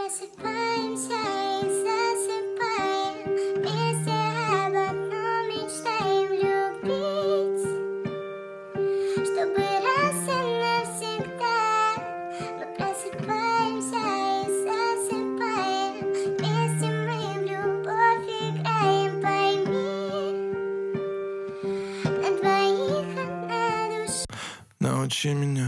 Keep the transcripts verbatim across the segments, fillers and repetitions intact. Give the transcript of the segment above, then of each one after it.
просыпаемся и засыпаем, вместе об одном мечтаем любить, чтобы раз и навсегда. Мы просыпаемся и засыпаем, вместе мы в любовь играем, пойми, на двоих одна душа. Научи меня.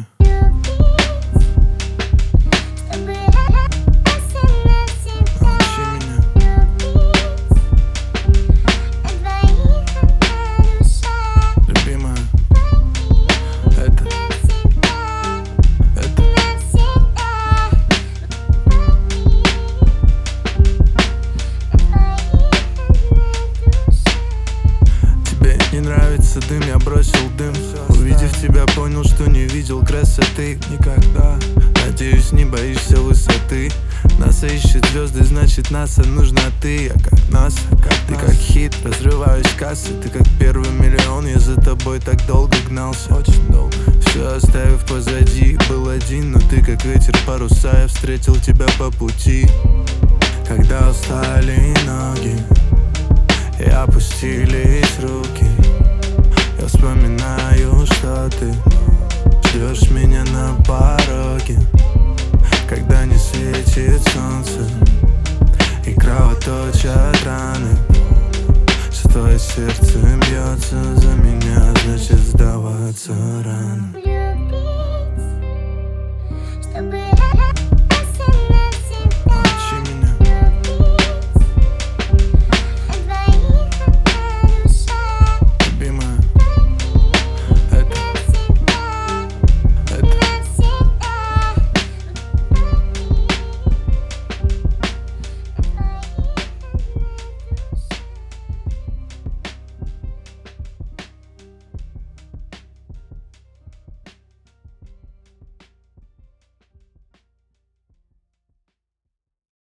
Дым, я бросил дым. Увидев тебя, понял, что не видел красоты никогда. Надеюсь, не боишься высоты. НАСА ищет звезды, значит НАСА нужна ты. Я как НАСА, ты как хит, разрываюсь кассы. Ты как первый миллион, я за тобой так долго гнался, очень долго. Все оставив позади, был один, но ты как ветер паруса. Я встретил тебя по пути, когда устали ноги и опустились руки. Я вспоминаю, что ты ждешь меня на пороге, когда не светит солнце и кровоточат раны. Что твое сердце бьется за меня, значит сдаваться рано.